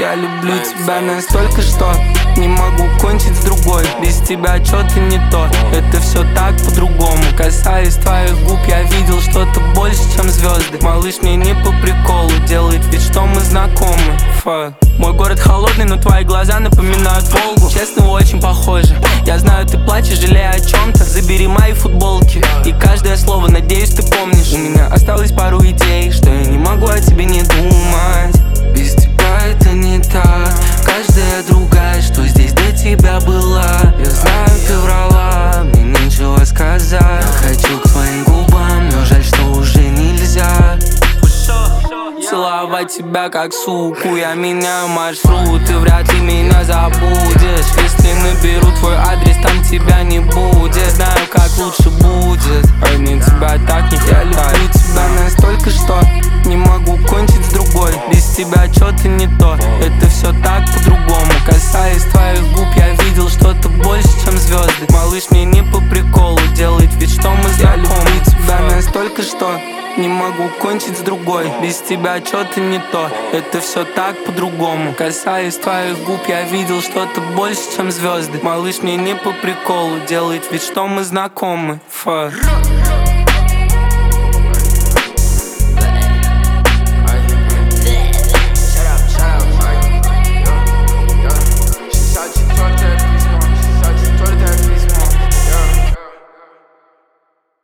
Я люблю тебя настолько, что не могу кончить с другой. Без тебя что-то не то, это все так по-другому. Касаясь твоих губ, я видел что-то больше, чем звезды. Малыш, мне не по приколу, делает вид, что мы знакомы. Мой город холодный, но твои глаза напоминают Волгу. Честно, очень похоже. Я знаю, ты плачешь, жалея о чем-то. Забери мои футболки и каждое слово, надеюсь, ты помнишь. У меня осталось пару идей, что я не могу о тебе не думать. Без тебя это не так. Каждая другая, что здесь до тебя была. Я знаю, ты врала, мне нечего сказать. Хочу к твоим губам, но жаль, что уже нельзя целовать тебя как суку. Я меняю маршрут, ты вряд ли меня забудешь. Если наберу твой адрес, там тебя не будет. Знаю, как лучше будет, а мне тебя так не хватает. Я люблю тебя настолько, что не могу кончить с другой. Без тебя что-то не то, это все так по-другому. Касаясь твоих губ, я видел что-то больше, чем звезды. Малыш, мне не по приколу, делает вид, что мы знакомы. Я люблю тебя настолько, что не могу кончить с другой. Без тебя что-то не то, это все так по-другому. Касаясь твоих губ, я видел что-то больше, чем звезды. Малыш, мне не по приколу, делает вид, что мы знакомы.